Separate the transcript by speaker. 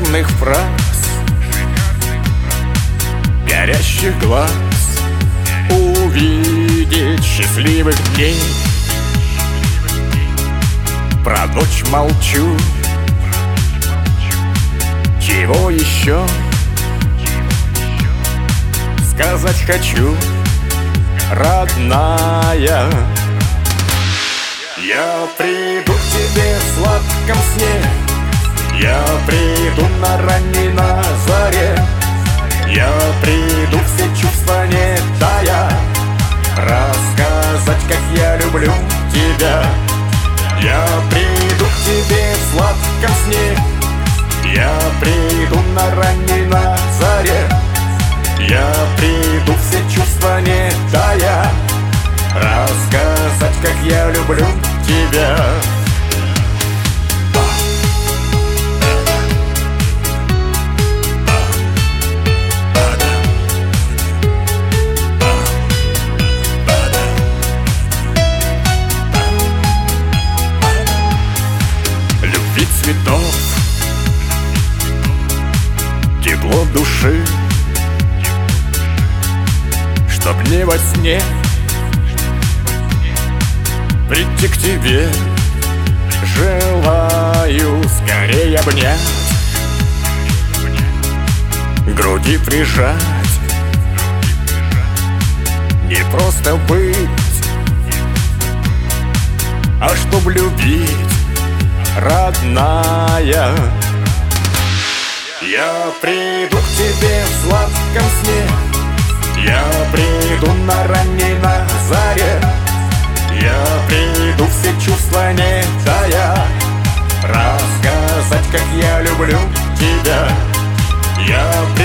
Speaker 1: шикарных фраз, горящих глаз, увидеть счастливых дней. Про ночь молчу, чего еще сказать хочу, родная. Я приду к тебе в сладком сне, я приду на ранней на заре, я приду все чувства не тая, рассказать, как я люблю тебя. Я приду к тебе в сладком сне, я приду на ранней на заре, я приду все чувства не тая, рассказать, как я люблю тебя. Любви цветов, тепло души, чтоб не во сне прийти к тебе, желаю скорее обнять, груди прижать, не просто быть, а чтоб любить, родная. Я приду к тебе в сладком сне, я приду на ранней на заре, я приду все чувства не тая, рассказать, как я люблю тебя. Я